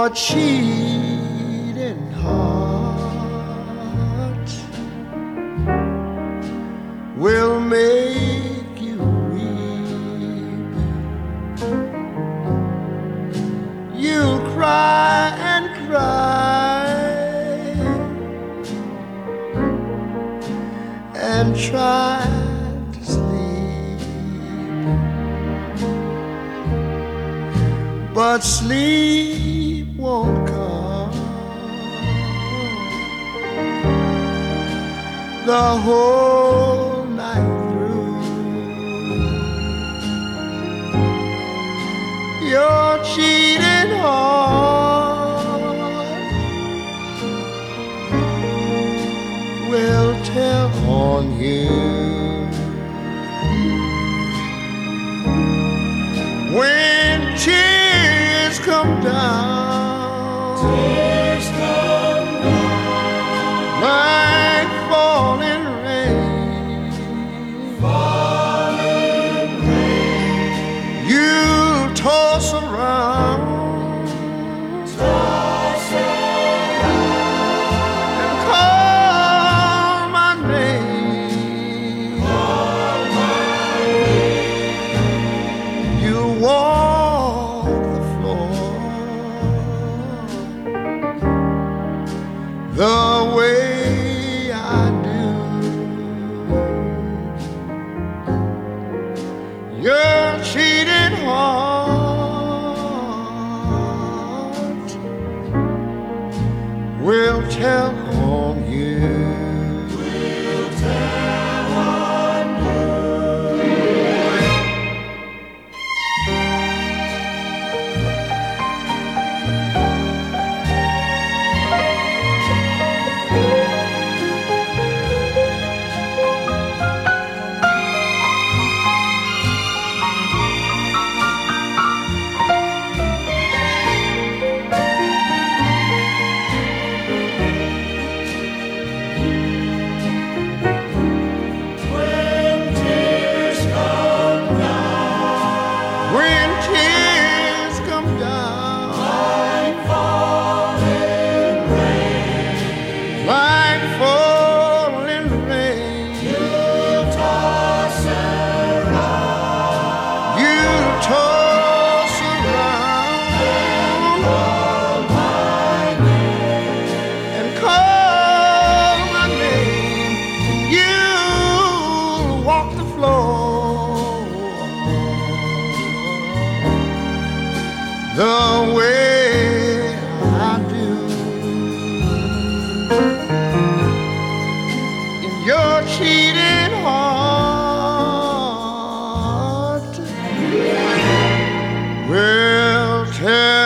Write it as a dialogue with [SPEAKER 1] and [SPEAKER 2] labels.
[SPEAKER 1] Your cheating heart will make you weep. You'll cry and cry and try to sleep, but sleep won't come the whole night through. Your cheating heart will tell on you when tears come down,
[SPEAKER 2] tears come down
[SPEAKER 1] like falling rain.
[SPEAKER 2] Falling rain.
[SPEAKER 1] You'll toss around,
[SPEAKER 2] Toss around
[SPEAKER 1] and call my name.
[SPEAKER 2] Call my name.
[SPEAKER 1] You'll walk the floor the way I do. Your cheating heart will tell on you.
[SPEAKER 2] We'll tell on you. When tears come down
[SPEAKER 1] When tears come down
[SPEAKER 2] like falling rain,
[SPEAKER 1] like falling rain,
[SPEAKER 2] you'll toss around
[SPEAKER 1] you'll toss around
[SPEAKER 2] call my name.
[SPEAKER 1] and call my name. You'll walk the floor the way I do. In your cheating heart will tell